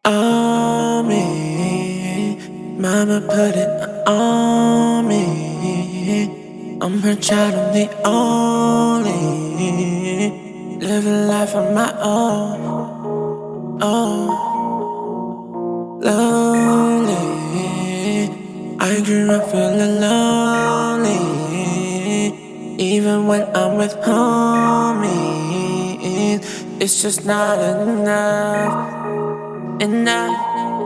on me. Mama put it on me. I'm her child, I'm the only. Living life on my own. Oh, lonely. I grew up feeling lonely. Even when I'm with homies, it's just not enough.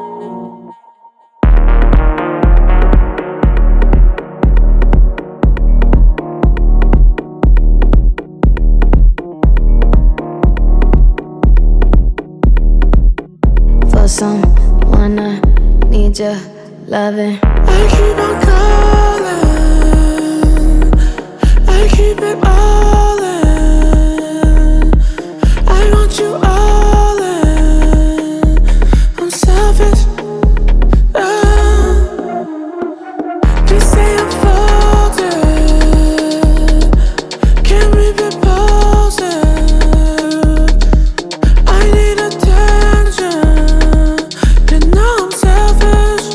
For someone I need your loving. I keep on calling, I keep it all in. I want you all in. I'm selfish. They say I'm folded. Can't we be posted? I need attention. You know I'm selfish.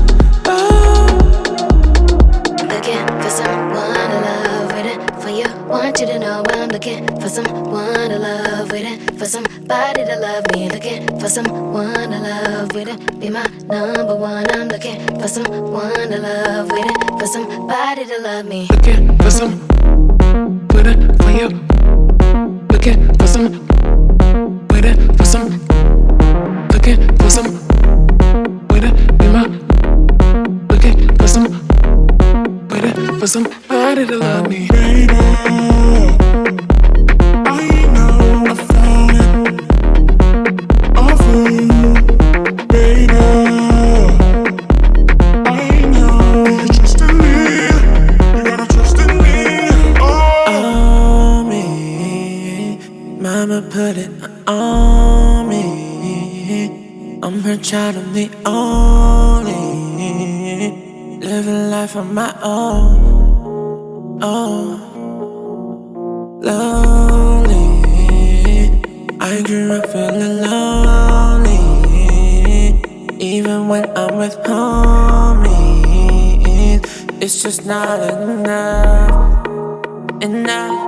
Looking for someone to love, waiting for you. Want you to know I'm looking for someone to love, waiting for somebody to love me. Looking for someone to love, waiting be my number one. I'm looking for someone to love, waiting for somebody to love me. Looking for some, waiting for you. Looking for some, waiting for some. Looking for some, waiting be my. Looking for some, waiting for somebody to love me. Baby, I know I found it. I found you, baby. I know you trust in me. You gotta trust in me. On me, mama put it on me. I'm her child, I'm the only. Living life on my own. Oh, lonely. I grew up feeling lonely. Even when I'm with homies, it's just not enough.